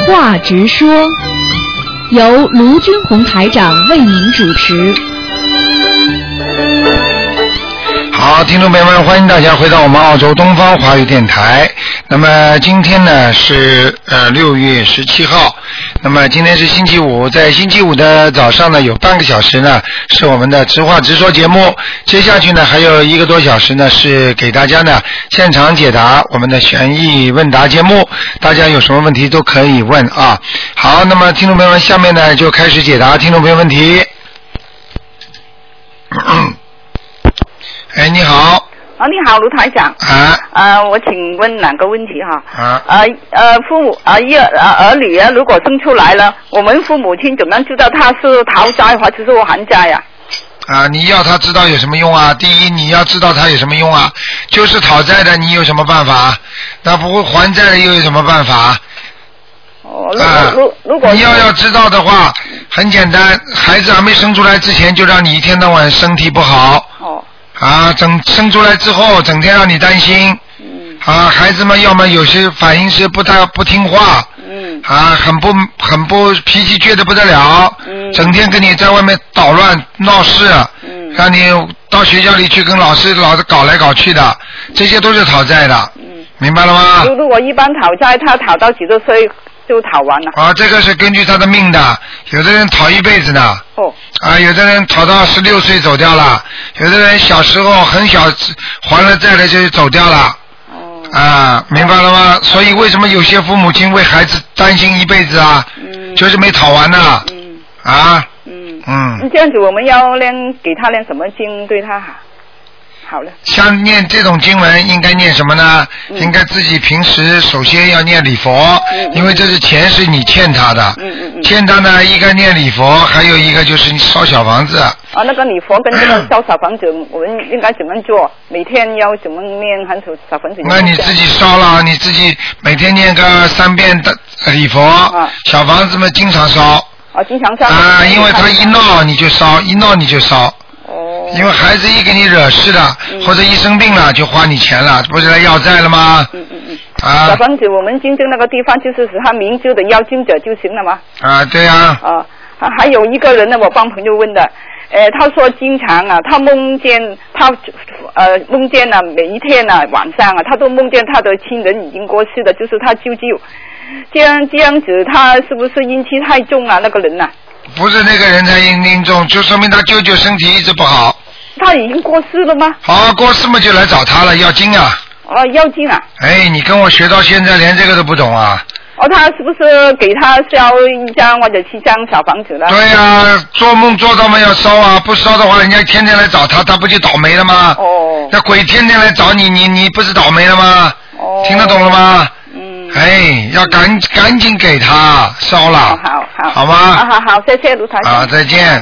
话直说，由卢军红台长为您主持。 好，听众朋友们，欢迎大家回到我们澳洲东方华语电台。那么今天呢是6月17号，那么今天是星期五，在星期五的早上呢有半个小时呢是我们的直话直说节目，接下去呢还有1个多小时呢是给大家呢现场解答我们的悬疑问答节目，大家有什么问题都可以问啊。好，那么听众朋友们，下面呢就开始解答听众朋友问题。哎，你好。 你好，卢台长。我请问两个问题哈。父母儿女如果生出来了，我们父母亲怎么知道他是讨债或者是还债呀？ 你要他知道有什么用啊？第一，你要知道他有什么用啊？就是讨债的，你有什么办法？那不会还债的又有什么办法？ 如果你要知道的话，很简单，孩子还没生出来之前就让你一天到晚身体不好。生出来之后整天让你担心。孩子们要么有些反应是不听话。很不脾气倔得不得了。整天跟你在外面捣乱闹事。让你到学校里去跟老师搞来搞去的，这些都是讨债的。明白了吗？ 如果一般讨债，他讨到几多岁就讨完了？这个是根据他的命的，有的人讨一辈子的。有的人讨到16岁走掉了，有的人小时候很小还了债了就走掉了。明白了吗？所以为什么有些父母亲为孩子担心一辈子啊？就是没讨完呢。 这样子我们要给他念什么经对他好了？ 像念这种经文应该念什么呢？应该自己平时首先要念礼佛。因为这是钱是你欠他的。欠他呢一个念礼佛，还有一个就是烧小房子。 那个礼佛跟这个烧小房子我们应该怎么做？每天要怎么念含守小房子？ 那你自己烧了，你自己每天念个3遍的礼佛。小房子嘛经常烧。 经常烧。 因为他一闹你就烧，一闹你就烧。因为孩子一给你惹事了，或者一生病了就花你钱了，不是来要债了吗？ 小房子我们经正那个地方就是使他明知的要经者就行了吗？ 对啊。 还有一个人呢，我帮朋友问的，他说经常他梦见每一天晚上他都梦见他的亲人已经过世了，就是他舅舅，这样子他是不是阴气太重啊？那个人不是那个人才阴气重，就说明他舅舅身体一直不好。 他已经过世了吗？ 过世嘛就来找他了，要经啊。 要经啊。 你跟我学到现在连这个都不懂啊。 他是不是给他烧1张或者7张小房子了？ 对啊，做梦做到嘛要烧啊，不烧的话人家天天来找他，他不就倒霉了吗？那鬼天天来找你，你不是倒霉了吗？听得懂了吗？要赶紧给他烧了。好吗？ 好，谢谢卢台长。 再见。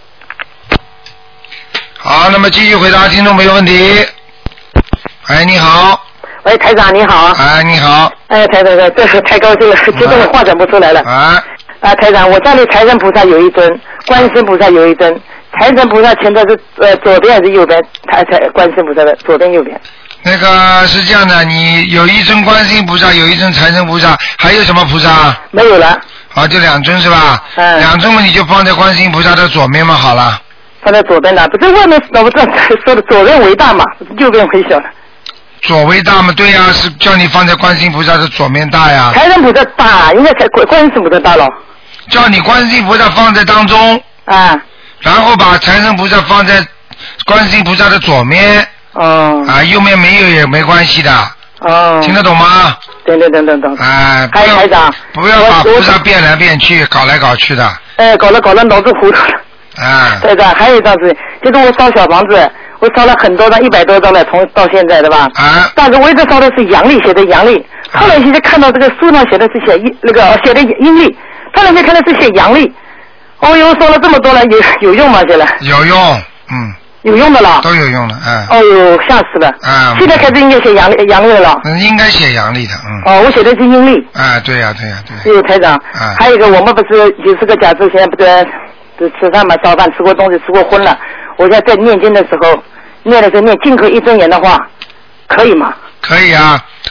好，那么继续回答听众朋友问题。你好。 喂，台长你好。 你好。 台长，这是太高兴了，激动的话讲不出来了。台长，我家里财神菩萨有一尊，观世菩萨有一尊，财神菩萨前头是左边还是右边？观世菩萨的左边右边？ 那个是这样的，你有一尊观世菩萨，有一尊财神菩萨，还有什么菩萨？ 没有了。 就2尊是吧？2尊嘛你就放在观世菩萨的左面嘛好了。 放在左边的，不是外面我这说的左边为大嘛，右边为小了。 左为大嘛，对呀，是叫你放在观世菩萨的左面大呀。 财神菩萨大，应该才观世菩萨大了。 叫你观世菩萨放在当中。然后把财神菩萨放在观世菩萨的左面。右面没有也没关系的。听得懂吗？ 懂。台长， 不要把菩萨变来变去，搞来搞去的。 搞了脑子糊涂了。台长，还有一张是，就是我烧小房子。我烧了很多张，100多张了，从到现在的吧。但是我一直烧的是阳历，写的阳历。后来现在看到这个书上写的是写的阴历，后来看的是写阳历。烧了这么多了，有用吗？现在？ 有用， 有用的了。 都有用的， 吓死了。现在开始应该写阳历了。 应该写阳历的， 我写的是阴历。 对呀。 台长，还有一个我们不是90个甲子现在不是吃饭嘛，烧饭吃过东西吃过荤了。我在念经的时候，念净口一睁眼的话，可以吗？ 可以啊。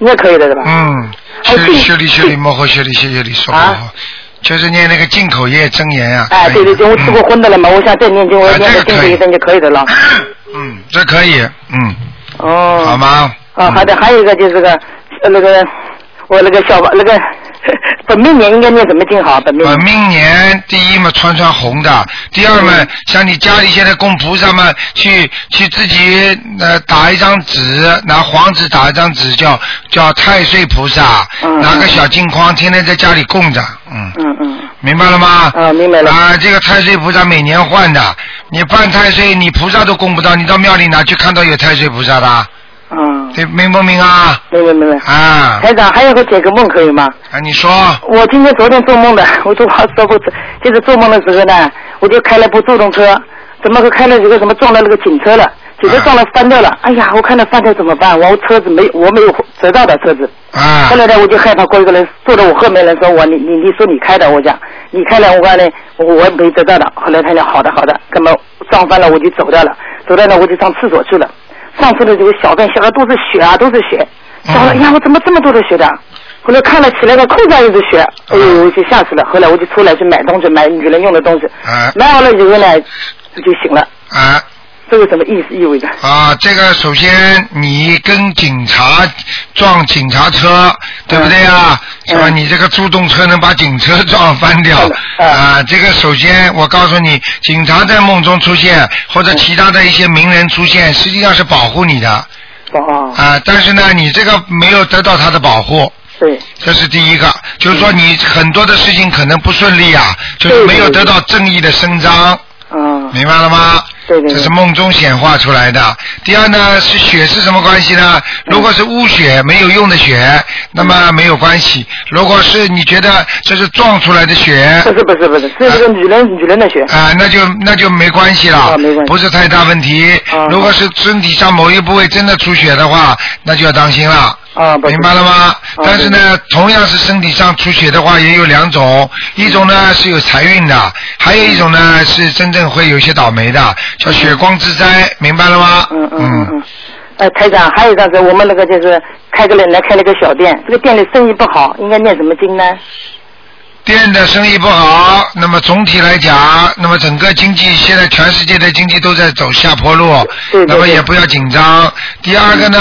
应该可以的是吧？ 修理摩诃修理修理说摩诃，就是念那个进口业真言呀。 对，我吃过荤的了嘛，我想再念经，我念个进口业真就可以的了。 这可以，好吗？ 好的，还有一个就是我那个本命年应该念什么经好？本命年第一嘛穿红的，第二嘛像你家里现在供菩萨嘛，去自己打一张纸，拿黄纸打一张纸，叫太岁菩萨，拿个小镜框，天天在家里供着，明白了吗？ 明白了。 这个太岁菩萨每年换的，你办太岁，你菩萨都供不到，你到庙里哪去看到有太岁菩萨的？对，明不明啊？ 明白。台长，还有个解个梦可以吗？ 你说。 我昨天做梦的，我说过，就是做梦的时候呢，我就开了部助动车，怎么开了一个什么撞到那个警车了，警车撞了翻掉了，哎呀，我看到翻掉怎么办？我车子我没有折到的车子。后来呢，我就害怕过一个人坐在我后面人说我你说你开的，我讲你开了，我讲呢我没折到的。后来他讲好的，根本撞翻了我就走掉了，我就上厕所去了。上次的这个小便小的都是血啊，都是血。想了，呀，我怎么这么多的血的？后来看了起来的裤子上也是血，哎呦，我就吓死了。后来我就出来去买东西，买女人用的东西。买完了以后呢，就醒了。这个什么意味着？ 这个首先你跟警察撞警察车，对不对呀？是吧？你这个助动车能把警车撞翻掉。这个首先我告诉你，警察在梦中出现，或者其他的一些名人出现，实际上是保护你的。但是呢，你这个没有得到他的保护。 对。 这是第一个，就是说你很多的事情可能不顺利啊，就是没有得到正义的伸张。明白了吗？ 对， 这是梦中显化出来的。第二呢，是血是什么关系呢？如果是污血没有用的血，那么没有关系。如果是你觉得这是撞出来的血， 不是，这是个女人的血。 那就没关系了， 没关系， 不是太大问题。如果是身体上某一部位真的出血的话，那就要当心了。明白了吗？但是呢，同样是身体上出血的话，也有两种，一种呢是有财运的，还有一种呢是真正会有些倒霉的，叫血光之灾，明白了吗？ 台长，还有一个是我们那个就是开了个小店，这个店里生意不好，应该念什么经呢？ 店的生意不好，那么总体来讲，那么整个经济现在全世界的经济都在走下坡路，那么也不要紧张。第二个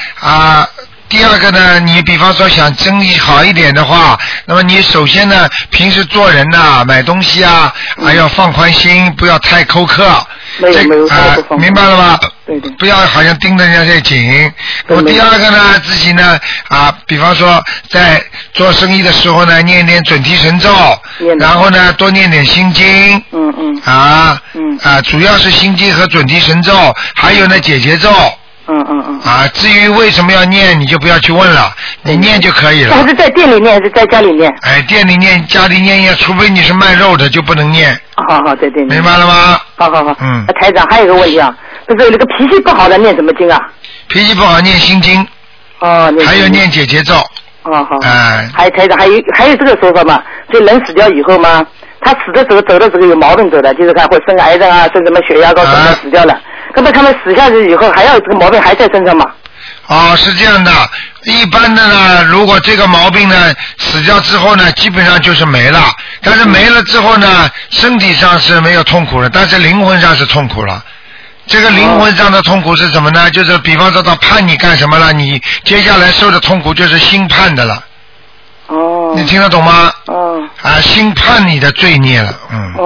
呢，你比方说想生意好一点的话，那么你首先呢，平时做人呐，买东西啊，要放宽心，不要太苛刻。 没有明白了吗？ 对， 不要好像盯着人家太紧。那么第二个呢，自己呢比方说在做生意的时候呢，念念准提神咒，然后呢多念点心经。主要是心经和准提神咒，还有呢解结咒。至于为什么要念，你就不要去问了，你念就可以了。 还是在店里念，还是在家里念？ 店里念，家里念，除非你是卖肉的，就不能念。 好，在店里。 明白了吗？ 好。台长，还有一个问题啊，就是那个脾气不好的念什么经啊？ 脾气不好念心经。还有念解结咒。 好。还台长，还有这个说法嘛？就人死掉以后嘛，他死的时候走的时候有毛病走的，就是看会生癌症啊，生什么血压高什么死掉了。那么他们死下去以后，还要这个毛病还在身上吗？ 是这样的，一般的呢，如果这个毛病呢死掉之后呢，基本上就是没了。但是没了之后呢，身体上是没有痛苦了，但是灵魂上是痛苦了。这个灵魂上的痛苦是什么呢？就是比方说他判你干什么了，你接下来受的痛苦就是心判的了。你听得懂吗？心判你的罪孽了。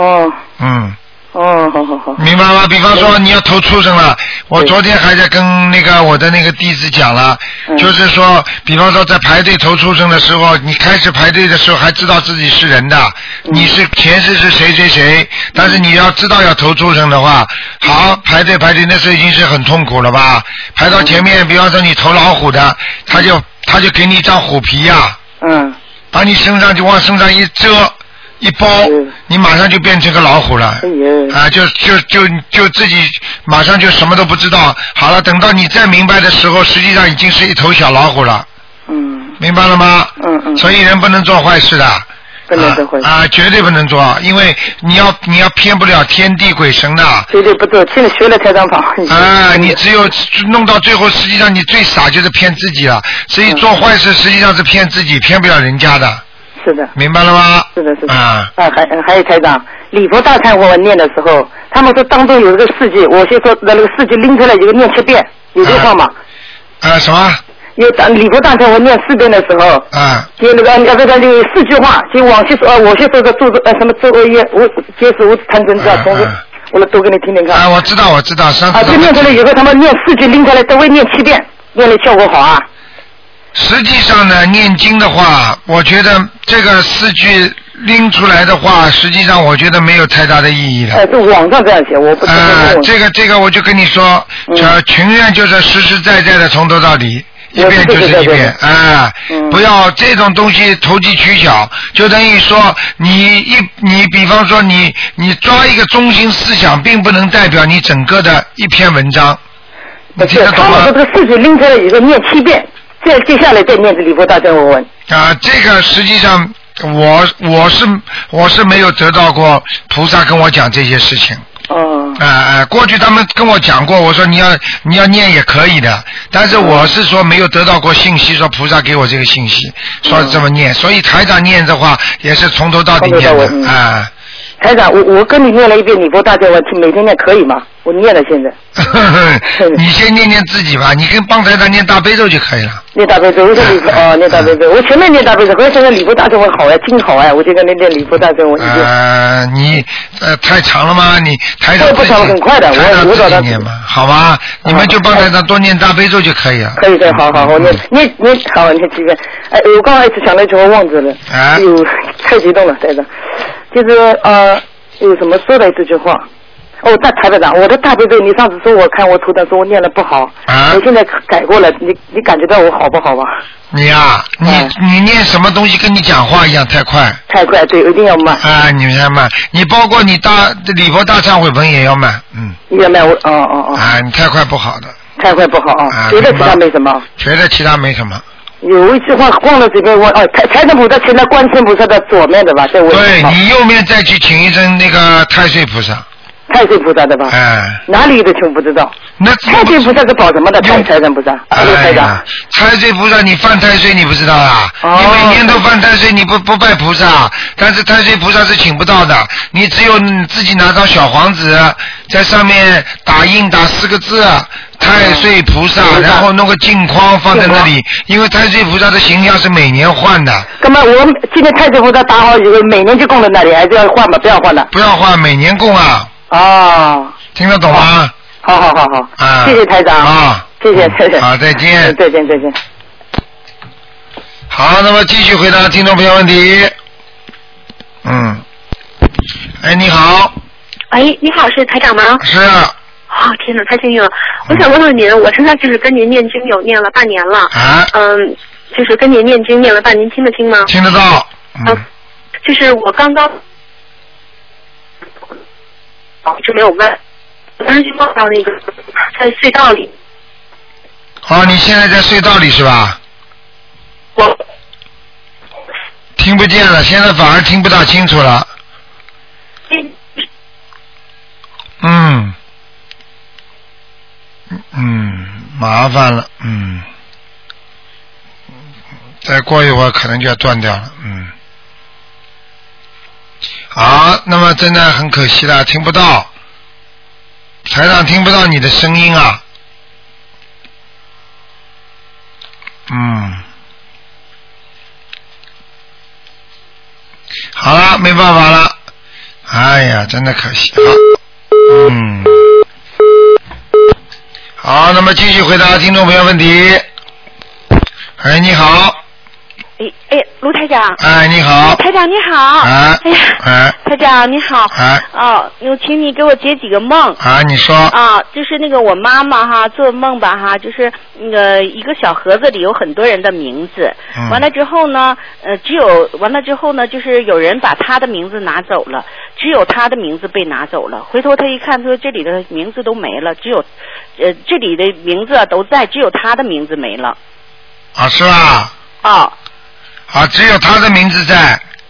好。 明白吗？比方说你要投畜生了，我昨天还在跟我的那个弟子讲了，就是说，比方说在排队投畜生的时候，你开始排队的时候还知道自己是人的，你是前世是谁，但是你要知道要投畜生的话，好排队，那时候已经是很痛苦了吧？排到前面，比方说你投老虎的，他就给你一张虎皮呀，把你身上就往身上一遮。一包，你马上就变成个老虎了，就自己马上就什么都不知道。好了，等到你再明白的时候，实际上已经是一头小老虎了。明白了吗？所以人不能做坏事的。 不能做坏事啊，绝对不能做，因为你要骗不了天地鬼神的。 绝对不做，现在学了台长跑。 啊，你只有弄到最后，实际上你最傻就是骗自己了。所以做坏事实际上是骗自己，骗不了人家的。 是的。 明白了吗？ 是的，是的。还有台长，礼佛大忏悔文念的时候，他们说当中有一个事迹，我先说那个事迹拎出来一个念7遍，有句话吗？ 什么？ 有礼佛大忏悔念4遍的时候，就那个要不然就有4句话，就往些说，我先说个做什么做恶业，我结束无贪嗔痴，从我来读给你听听看。 我知道。 就念出来以后，他们念4句拎出来，都会念7遍，念的效果好啊。 实际上呢，念经的话，我觉得这个4句拎出来的话，实际上我觉得没有太大的意义的。 这网上这样写，我不知道。 这个我就跟你说，群愿就是实实在在的从头到底。一遍就是一遍不要这种东西投机取巧，就等于说你比方说你抓一个中心思想，并不能代表你整个的一篇文章。你听得懂吗？ 他们说这个4句拎出来以后念7遍，再接下来再念这礼佛大忏悔文。 这个实际上我是没有得到过菩萨跟我讲这些事情。过去他们跟我讲过，我说你要念也可以的，但是我是说没有得到过信息，说菩萨给我这个信息，说这么念，所以台长念的话也是从头到底念的台长，我跟你念了一遍礼佛大忏悔，每天念可以吗？我念了现在。 你先念自己吧，你跟帮台长念大悲咒就可以了。 念大悲咒，我说念大悲咒，我前面念大悲咒，可是现在礼佛大忏悔好呀，经好呀，我就跟你念礼佛大忏悔。 你太长了吗？你台长不长，很快的，我自己念嘛，好吧？你们就帮台长多念大悲咒就可以了。 可以，好，我念好，念7遍。我刚才一直想了一句，我忘记了。太激动了，台长。就是有什么说的这句话？台长，我的大悲咒，你上次说我看我图腾说我念的不好，我现在改过了，你感觉到我好不好吧？ 你你念什么东西跟你讲话一样太快？ 太快，对，一定要慢。 你要慢，你包括你礼佛大忏悔文也要慢， 也慢， 你太快不好的。 太快不好别的其他没什么。 别的其他没什么。 有一句话忘了这边财神菩萨请在观世菩萨的左面的吧？对， 你右面再去请一尊那个太岁菩萨。 太岁菩萨的吧？哪里的请不知道。那太岁菩萨是保什么的？财神菩萨。 太岁菩萨你犯太岁你不知道啊？你每年都犯太岁，你不拜菩萨，但是太岁菩萨是请不到的，你只有你自己拿张小黄纸，在上面打4个字。太岁菩萨，然后弄个镜框放在那里，因为太岁菩萨的形象是每年换的。 那么我们今天太岁菩萨打好以后，每年就供在那里，还是要换吗？不要换的。 不要换，每年供啊。听得懂吗？ 好。谢谢台长。谢谢。 好，再见。 再见。 好，那么继续回答听众朋友问题。你好。 你好，是台长吗？ 是。 天哪，太幸运了！我想问问您，我现在就是跟您念经有念了半年了。就是跟您念经念了半年，听得清吗？ 听得到。 就是我刚刚一直没有问，我当时就梦到那个在隧道里。 你现在在隧道里是吧？ 我听不见了，现在反而听不大清楚了。麻烦了，再过一会儿可能就要断掉了，好，那么真的很可惜了，听不到，台长听不到你的声音啊，好了，没办法了，哎呀，真的可惜，好，那么继续回答听众朋友问题。你好。 卢台长。 你好。 台长你好。台长你好。有请你给我解几个梦。 你说。 就是那个我妈妈做梦吧就是那个一个小盒子里有很多人的名字。完了之后呢，就是有人把他的名字拿走了，只有他的名字被拿走了。回头他一看，说这里的名字都没了，只有这里的名字都在，只有他的名字没了。 是吧？ 只有他的名字在。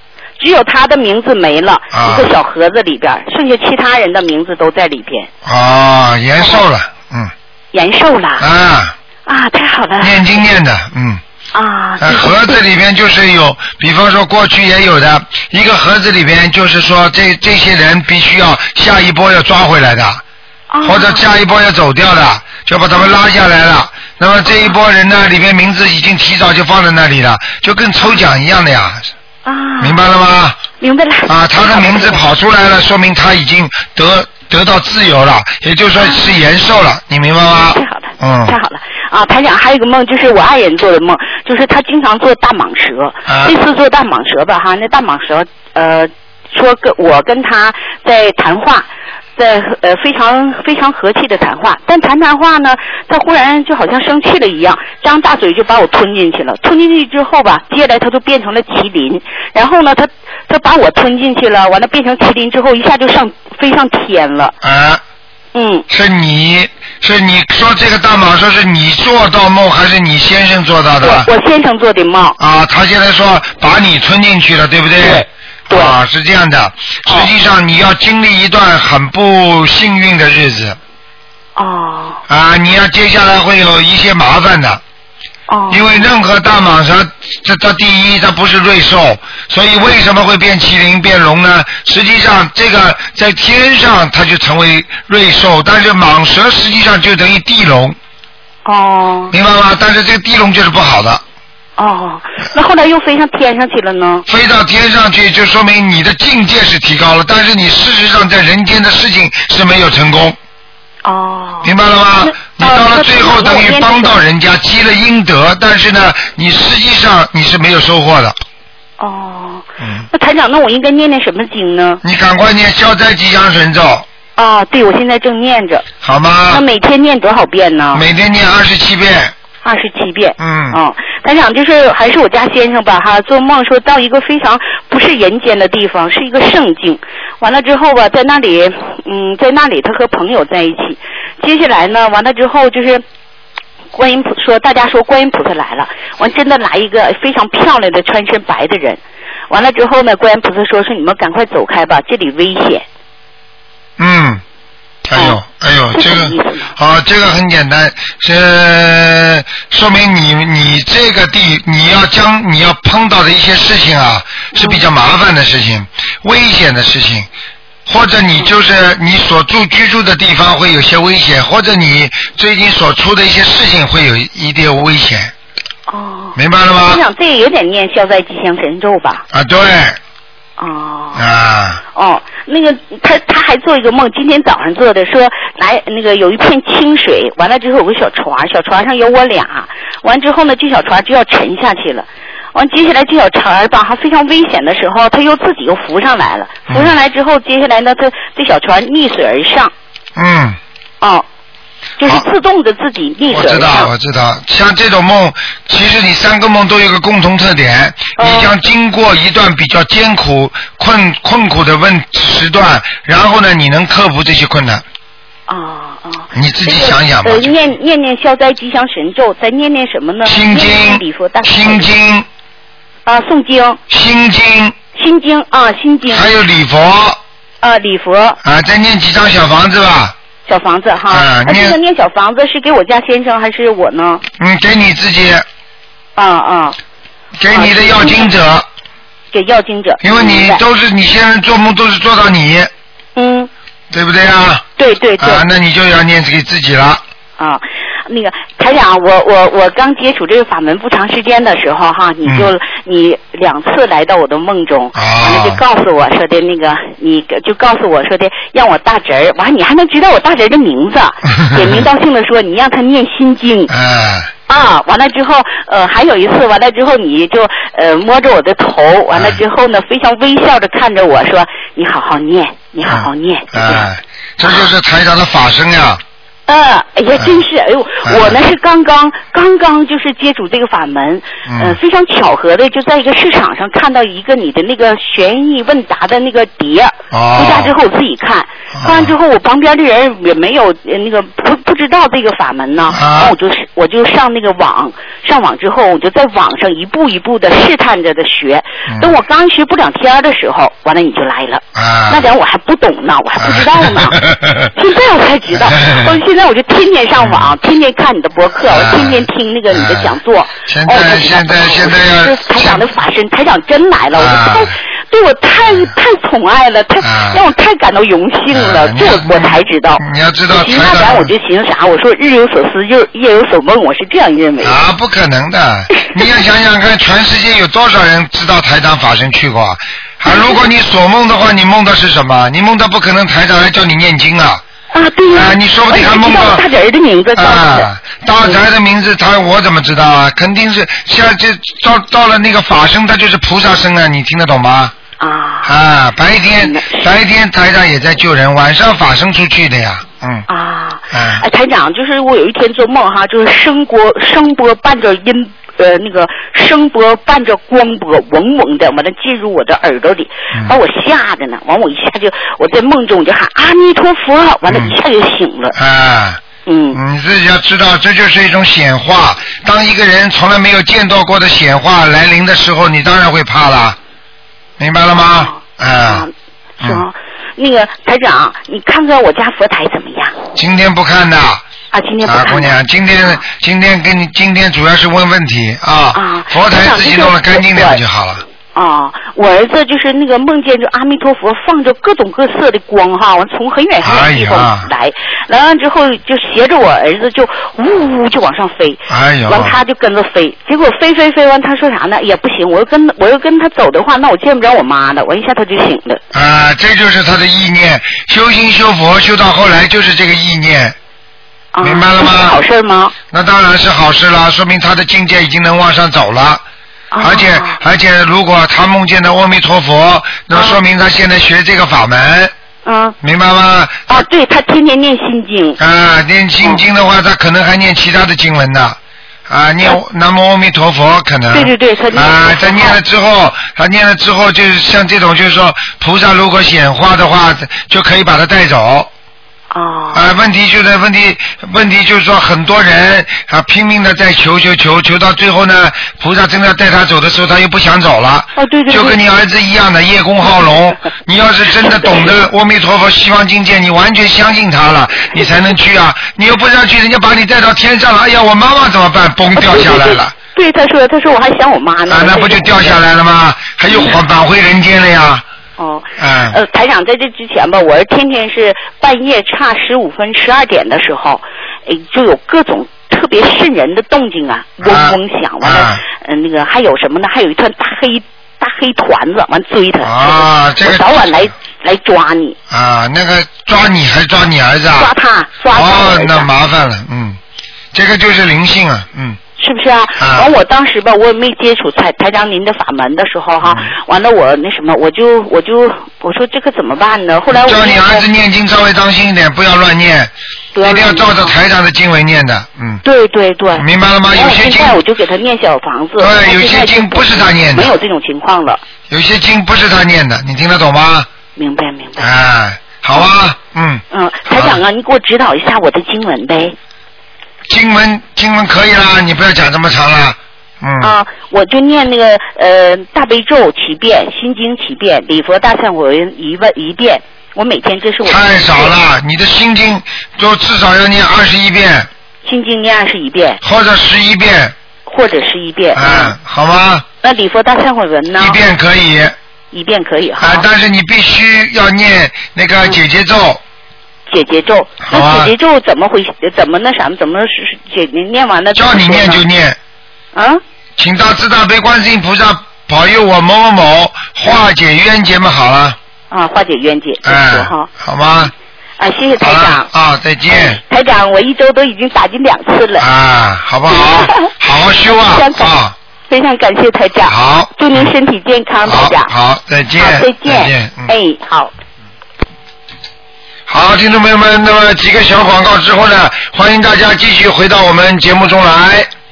只有他的名字没了，一个小盒子里边，剩下其他人的名字都在里边。 哦，延寿了， 延寿了。太好了。 念经念的，盒子里边就是有，比方说过去也有的一个盒子里边，就是说这些人必须要下一波要抓回来的，或者下一波要走掉的，就把他们拉下来了。那么这一波人呢，里面名字已经提早就放在那里了，就跟抽奖一样的呀。明白了吗？ 明白了。 他的名字跑出来了，说明他已经得到自由了，也就是说是延寿了，你明白吗？ 太好了，太好了。台长还有一个梦，就是我爱人做的梦，就是他经常做大蟒蛇。这次做大蟒蛇吧，那大蟒蛇说我跟他在谈话。在非常和气的谈话，但谈话呢，他忽然就好像生气了一样，张大嘴就把我吞进去了。吞进去之后吧，接下来他就变成了麒麟，然后呢，他把我吞进去了，完了变成麒麟之后，一下就飞上天了。是你说这个大蟒蛇是你做到梦还是你先生做到的？ 我先生做的梦。 他现在说把你吞进去了，对不对？对。是这样的，实际上你要经历一段很不幸运的日子。你要接下来会有一些麻烦的。因为任何大蟒蛇，它第一它不是瑞兽，所以为什么会变麒麟变龙呢？实际上这个在天上它就成为瑞兽，但是蟒蛇实际上就等于地龙。明白吗？但是这个地龙就是不好的。 那后来又飞上天上去了呢？ 飞到天上去就说明你的境界是提高了，但是你事实上在人间的事情是没有成功。明白了吗？你到了最后等于帮到人家，积了阴德，但是呢，你实际上你是没有收获的。 那台长，那我应该念什么经呢？ 你赶快念消灾吉祥神咒。 对，我现在正念着。 好吗？ 那每天念多少遍呢？ 每天念27遍。 27遍。台长，就是还是我家先生吧做梦说到一个非常不是人间的地方，是一个圣境。完了之后吧，在那里他和朋友在一起。接下来呢，完了之后就是大家说观音菩萨来了，完真的来一个非常漂亮的穿身白的人。完了之后呢，观音菩萨说你们赶快走开吧，这里危险。 哎呦，这个这个很简单，说明你这个你要碰到的一些事情是比较麻烦的事情，危险的事情，或者你就是你所居住的地方会有些危险，或者你最近所出的一些事情会有一点危险。明白了吗？ 我想这个也得念消灾吉祥神咒吧。 对。 那个他还做一个梦，今天早上做的，说来那个有一片清水，完了之后有个小船上有我俩，完之后呢这小船就要沉下去了，完接下来这小船吧非常危险的时候，他又自己又浮上来了，浮上来之后接下来呢这小船逆水而上。就是自动的自己逆水而上。 我知道，像这种梦，其实你3个梦都有个共同特点，你将经过一段比较艰苦、困苦的时段，然后呢，你能克服这些困难。你自己想想吧。 念消灾吉祥神咒，再念什么呢？ 心经、 礼佛大忏悔心经。 诵经。心经。心经。 还有礼佛。 礼佛。 再念几张小房子吧。 小房子这个念小房子是给我家先生还是我呢？ 给你自己。给你的要经者。 给要经者。 因为你现在做梦都是做到你。对不对啊？ 对。 那你就要念给自己了。 那个台长，我刚接触这个法门不长时间的时候你2次来到我的梦中，完了就告诉我说的那个，你就告诉我说的让我大侄儿，完了你还能知道我大侄儿的名字，点名道姓的说你让他念心经。完了之后还有一次，完了之后你就摸着我的头，完了之后呢非常微笑着看着我说你好好念，你好好念。 这就是台长的法身呀。 哎呀，真是，我呢是刚刚就是接触这个法门，非常巧合的就在一个市场上看到一个你的那个悬疑问答的那个碟，回家之后我自己看完之后我旁边的人也没有那个不不知道这个法门呢，然后我就上那个网，上网之后我就在网上一步一步的试探着的学。等我刚学不2天的时候，完了你就来了。那点我还不懂呢，我还不知道呢。现在我才知道，现在我就天天上网，天天看你的博客，我天天听那个你的讲座。 现在要台长的法身，台长真来了，我对我太宠爱了，让我太感到荣幸了，这我才知道。 你要知道， 那点我就寻思啥？我说日有所思，夜有所梦，我是这样认为。 不可能的！你要想想看，全世界有多少人知道台长法身去过？如果你所梦的话，你梦的是什么？你梦的不可能台长来叫你念经啊！ 对呀。 你说不定还梦到大宅的名字。 大宅的名字，我怎么知道啊？肯定是像这到了那个法身，他就是菩萨身啊！你听得懂吗？白天台长也在救人，晚上法身出去的呀。 台长，就是我有一天做梦哈，就是声波伴着音。那个声波伴着光波嗡嗡的，完了进入我的耳朵里，把我吓的呢。完我一下就我在梦中我就喊阿弥陀佛，完了一下就醒了。 你自己要知道，这就是一种显化。当一个人从来没有见到过的显化来临的时候，你当然会怕了，明白了吗？ 那个台长，你看看我家佛台怎么样？ 今天不看的。 今天不看。 姑娘，今天主要是问问题佛台自己弄得干净点就好了。 我儿子就是那个梦见就阿弥陀佛放着各种各色的光完从很远很远地方来完之后就携着我儿子就呜就往上飞，完他就跟着飞，结果飞完他说啥呢？也不行，我又跟他走的话，那我见不着我妈了，我一下他就醒了。 这就是他的意念，修心修佛修到后来就是这个意念。明白了吗？ 是好事吗？ 那当然是好事了，说明他的境界已经能往上走了。而且如果他梦见的阿弥陀佛，那说明他现在学这个法门。明白吗？ 对，他天天念心经。 念心经的话，他可能还念其他的经文呢。念南无阿弥陀佛可能。 对， 他念了之后，就是像这种，就是说菩萨如果显化的话，就可以把他带走。问题就是说，很多人拼命的在求到最后呢，菩萨真的带他走的时候，他又不想走了。 对， 就跟你儿子一样的叶公好龙。你要是真的懂得阿弥陀佛西方境界，你完全相信他了，你才能去啊！你又不让去，人家把你带到天上了，哎呀，我妈妈怎么办？崩掉下来了。 对，他说我还想我妈呢。 那不就掉下来了吗？还有返回人间了呀。 台长在这之前吧，我天天是半夜差15分12点的时候，就有各种特别瘆人的动静嗡嗡响，完了，那个还有什么呢？还有一团大黑团子，完追他。这个我早晚来抓你。 那个抓你还是抓你儿子啊？ 抓他儿子。 那麻烦了，这个就是灵性是不是啊？完我当时吧，我也没接触台长您的法门的时候完了我那什么，我说这个怎么办呢？后来我叫你儿子念经稍微当心一点，不要乱念，一定要照着台长的经文念的。 对， 明白了吗？有些经现在我就给他念小房子。 对，有些经不是他念的， 没有这种情况了。 有些经不是他念的，你听得懂吗？ 明白。 好啊， 台长啊，你给我指导一下我的经文呗。 经文可以啦，你不要讲这么长了。 我就念那个大悲咒7遍，心经7遍，礼佛大忏悔文1遍。我每天这是我太少了，你的心经就至少要念21遍。 心经念21遍， 或者11遍。 好吗？ 那礼佛大忏悔文呢？ 1遍可以。 1遍可以但是你必须要念那个解结咒。 解结咒，那解结咒怎么念完了？ 叫你念就念。请大慈大悲观世音菩萨保佑我某某某化解冤结嘛，好了。 化解冤结。 好吗？ 谢谢台长。 再见。 台长，我1周都已经打进2次了。 好不好？好好修啊！ 非常感谢台长。 好。 祝您身体健康，台长。 好，再见。 再见。好。 好，听众朋友们，那么几个小广告之后呢，欢迎大家继续回到我们节目中来。